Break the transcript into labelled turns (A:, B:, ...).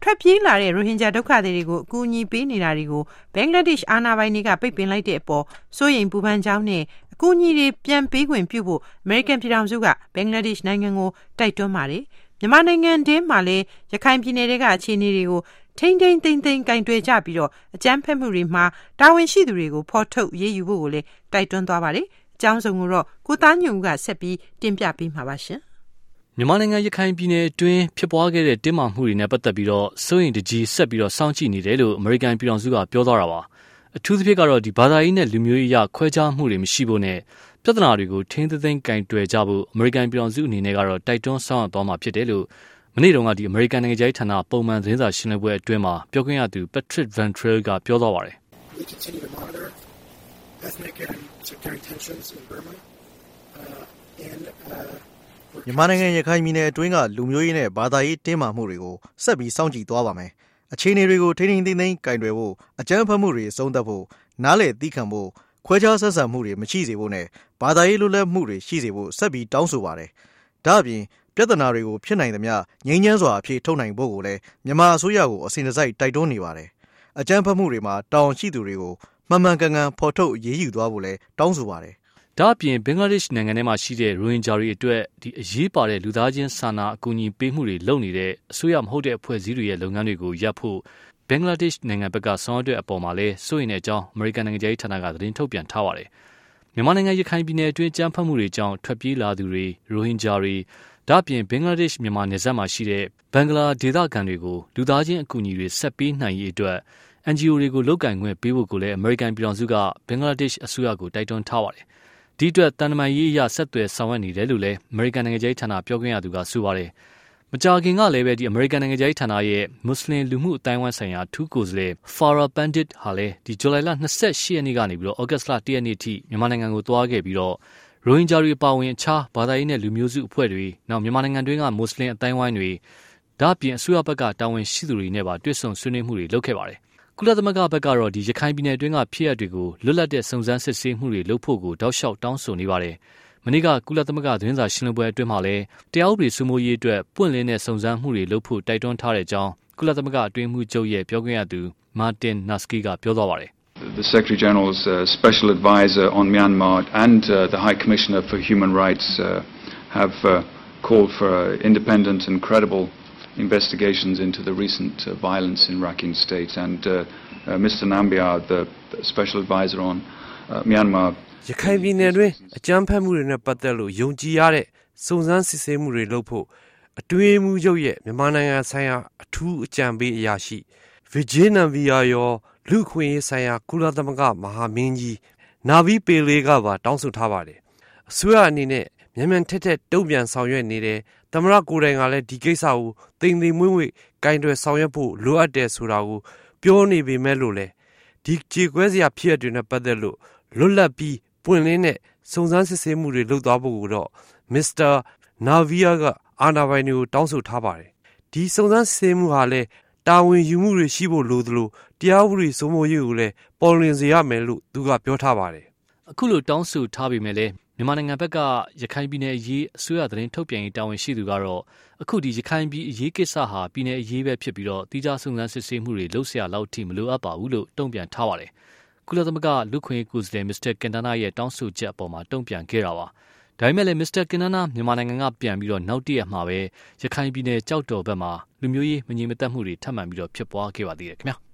A: ထွက်ပြေးလာတဲ့ရိုဟင်ဂျာဒုက္ခသည်တွေကိုအကူအညီပေးနေတာတွေကိုဘင်္ဂလားဒေ့ရှ်အာဏာပိုင်တွေကပိတ်ပင်လိုက်တဲ့အပေါ်စိုးရိမ်ပူပန်ကြောင်းနဲ့အကူအညီတွေပြန်ပေးခွင့်ပြုဖို့အမေရိကန်ပြည်ထောင်စုကဘင်္ဂလားဒေ့ရှ်နိုင်ငံကိုတိုက်တွန်းပါတယ်မြန်မာနိုင်ငံတွင်းမှာလည်းရခိုင်ပြည်နယ်ကအခြေအနေတွေကိုထိမ့်သိမ်းကင်တွယ်ကြပြီးတော့အကြမ်းဖက်မှုတွေမှာတာဝန်ရှိသူတွေကိုဖော်ထုတ်ရေးယူဖို့ကိုလည်းတိုက်တွန်းသွားပါတယ်အကြောင်းစုံကိုတော့ကိုသားညွန့်ဦးကဆက်ပြီးတင်ပြပေးမှာပါရှင်
B: မြန်မာနိုင်ငံရခိုင်ပြည်နယ်အတွင်းဖြစ်ပွားခဲ့တဲ့တင်းမာမှုတွေနဲ့ပတ်သက်ပြီးတော့စိုးရိမ်တကြီးဆက်ပြီးတော့စောင့်ကြည့်နေတယ်လို့အမေရိကန်ပြည်ထောင်စုကပြောသွားတာပါအထူးသဖြင့်ကတော့ဒီဘာသာရေးနဲ့လူမျိုးရေးအရခွဲခြားမှုတွေမရှိဖို့နဲ့ပြဿနာတွေကိုထိန်းသိမ်းကင်တွယ်ကြဖို့အမေရိကန်ပြည်ထောင်စုအနေနဲ့ကတော့တိုက်တွန်းဆောင်ရွက်သွားမှာဖြစ်တယ်လို့မနေ့တုန်းကဒီအမေရိကန်နိုင်ငံခြားရေးဌာနပုံမှန်သတင်းစာရှင်းလင်းပွဲအတွင်းမှာပြောခွင့်ရသူ Patrick Van Trail ကပြောသွားပါတယ်
C: မြန်မာနိုင်ငံရခိုင်ပြည်နယ်အတွင်းကလူမျိုးရေးနဲ့ဘာသာရေးတင်းမာမှုတွေကိုဆက်ပြီးစောင့်ကြည့်သွားပါမယ်။အခြေအနေတွေကိုထိန်းသိမ်းကင်တွယ်ဖို့အကြမ်းဖက်မှုတွေအဆုံးသတ်ဖို့နားလည်သိခံဖို့ခွဲခြားဆက်ဆံမှုတွေမရှိစေဖို့နဲ့ဘာသာရေးလွတ်လပ်မှုတွေရှိစေဖို့ဆက်ပြီးတောင်းဆိုပါတယ်။ဒါ့အပြင်ပြဿနာတွေကိုဖြစ်နိုင်သမျှငြိမ်းချမ်းစွာအဖြေထုတ်နိုင်ဖို့ကိုလည်းမြန်မာအစိုးရကိုအစဉ်တစိုက်တိုက်တွန်းနေပါတယ်။အကြမ်းဖက်မှုတွေမှာတာဝန်ရှိသူတွေကိုမှန်ကန်ဖော်ထုတ်အရေးယူသွားဖို့လည်းတောင်းဆိုပါတယ်
B: ။ဒါ့အပြင်ဘင်္ဂလားဒေ့ရှ်နိုင်ငံထဲမှာရှိတဲ့ရိုဟင်ဂျာတွေအတွက်ဒီအရေးပါတဲ့လူသားချင်းစာနာအကူအညီပေးမှုတွေလုပ်နေတဲ့အစိုးရမဟုတ်တဲ့အဖွဲ့အစည်းတွေရဲ့လုပ်ငန်းတွေကိုရပ်ဖို့ဘင်္ဂလားဒေ့ရှ်နိုင်ငံဘက်ကဆောင်ရွက်တဲ့အပေါ်မှာလည်းစိုးရိမ်တဲ့အကြောင်းအမေရိကန်နိုင်ငံခြားရေးဌာနကသတင်းထုတ်ပြန်ထားပါတယ်။မြန်မာနိုင်ငံရခိုင်ပြည်နယ်အတွင်းကြမ်းဖက်မှုတွေကြောင့်ထွက်ပြေးလာသူတွေရိုဟင်ဂျာတွေဒါ့အပြင်ဘင်္ဂလားဒေ့ရှ်မြန်မာနယ်စပ်မှာရှိတဲ့ဘင်္ဂလားဒေသခံတွေကိုလူသားချင်းအကူအညီတွေဆက်ပေးနိုင်ရေးအတွက် NGO တွေကိုလုပ်ကင်ခွင့်ပေးဖို့ကိုလည်းအမေရိကန်ပြည်ထောင်စုကဘင်္ဂလားဒေ့ရှ်အစိုးရကိုတိုက်တွန်းထားပါတယ်။ဒီအတွက်တန်တမာရေးအရဆက်သွယ်ဆောင်ရွက်နေတယ်လို့လည်းအမေရိကန်နိုင်ငံခြားရေးဌာနပြောခွင့်ရသူကဆိုပါတယ်။မကြာခင်ကလည်းပဲဒီအမေရိကန်နိုင်ငံခြားရေးဌာနရဲ့မွတ်စလင်လူမှုအတိုင်းအဝိုင်းဆိုင်ရာထူးကိုယ်စားလှယ် Farah Pandit ဟာလည်းဒီဇူလိုင်လ28ရက်နေ့ကနေပြီးတော့ဩဂတ်စ်လ1ရက်နေ့အထိမြန်မာနိုင်ငံကိုသွားခဲ့ပြီးတော့ရိုဟင်ဂျာတွေပါဝင်အခြားဘာသာရေးနဲ့လူမျိုးစုအဖွဲ့တွေနောက်မြန်မာနိုင်ငံတွင်းကမွတ်စလင်အတိုင်းအဝိုင်းတွေဒါ့အပြင်အစိုးရဘက်ကတာဝန်ရှိသူတွေနဲ့ပါတွေ့ဆုံဆွေးနွေးမှုတွေလုပ်ခဲ့ပါတယ်။ကုလသမဂ္ဂဘက်ကတော့ဒီရခိုင်ပြည်နယ်အတွင်းကဖြစ်ရပ်တွေကိုလွတ်လပ်တဲ့စုံစမ်းစစ်ဆေးမှုတွေလုပ်ဖို့ကိုတောက်လျှောက်တောင်းဆိုနေပါတယ်။မနေ့ကကုလသမဂ္ဂသတင်းစာရှင်းလင်းပွဲအတွင်းမှာလည်းတရားဥပဒေစိုးမိုးရေးအတွက်ပွင့်လင်းတဲ့စုံစမ်းမှုတွေလုပ်ဖို့တိုက်တွန်းထားတဲ့အကြောင်းကုလသမဂ္ဂအတွင်းမှုချုပ်ရဲ့ပြောခွင့်ရသူ Martin Naski ကပြောသွားပါတယ်
D: The Secretary General's Special Advisor on Myanmar and the High Commissioner for Human Rights have called for independent and credible investigations into the recent violence in Rakhine State. And Mr. Nambiar, the Special Advisor on Myanmar,
E: ရခိုင်ပြည်နယ်တွင်အကြမ်းဖက်မှုတွေနဲ့ပတ်သက်လို့ယုံကြည်ရတဲ့စုံစမ်းစစ်ဆေးမှုတွေလုပ်ဖို့အတွင်းမှုချုပ်ရဲ့မြန်မာနိုင်ငံဆိုင်ရာအထူးအကြံပေးအရာရှိ Vijay Nambiar ရောလူခွင့်ရေးဆိုင်ရာကုလသမဂ္ဂမဟာမင်းကြီးနာဗီပေလေးကပါတောင်းဆိုထားပါတယ်။အစိုးရအနေနဲ့မြန်ထက်တုံ့ပြန်ဆောင်ရွက်နေတယ်။သမ္မတကိုယ်တိုင်ကလည်းဒီကိစ္စကိုသိမ်မွေ့ကင်တွယ်ဆောင်ရွက်ဖို့လိုအပ်တယ်ဆိုတာကိုပြောနေပေမဲ့လို့လေဒီကြေကွဲစရာဖြစ်တဲ့တွေနဲ့ပတ်သက်လို့လွတ်လပ်ပြီးပွင့်လင်းတဲ့စုံစမ်းစစ်ဆေးမှုတွေလုပ်သွားဖို့ကိုတော့မစ္စတာနာဗီယာကအာဏာပိုင်တွေကိုတောင်းဆိုထားပါတယ်။ဒီစုံစမ်းစစ်ဆေးမှုဟာလည်းတာဝန်ယူမှုတွေရှိဖို့လိုသလိုတရားဥပဒေစိုးမိုးရေးကိုလည်းပေါ်လွင်စေရမယ်လို့သူကပြောထားပါတယ်
B: ။အခုလိုတောင်းဆိုထားပေမဲ့လည်းမြန်မာနိုင်ငံဘက်ကရခိုင်ပြည်နယ်အရေးအစိုးရသတင်းထုတ်ပြန်ရေးတာဝန်ရှိသူကတော့အခုဒီရခိုင်ပြည်အရေးကိစ္စဟာပြည်နယ်အရေးပဲဖြစ်ပြီးတော့တိကျစုံစမ်းစစ်ဆေးမှုတွေလုပ်เสียလောက်ထိမလိုအပ်ပါဘူးလို့တုံ့ပြန်ထားပါတယ်။ကုလသမဂ္ဂလူခွင့်ရေးကိုယ်စားလှယ်မစ္စတာကင်တနာရဲ့တောင်းဆိုချက်အပေါ်မှာတုံ့ပြန်ခဲ့တာပါ။ဒါပေမဲ့လည်းမစ္စတာကင်တနာမြန်မာနိုင်ငံကပြန်ပြီးတော့နောက်တရက်မှာပဲရခိုင်ပြည်နယ်ကြောက်တော်ဘက်မှာလူမျိုးရေးမငြိမ်မသက်မှုတွေထပ်မံပြီးတော့ဖြစ်ပွားခဲ့ပါသေးတယ်ခင်ဗျာ။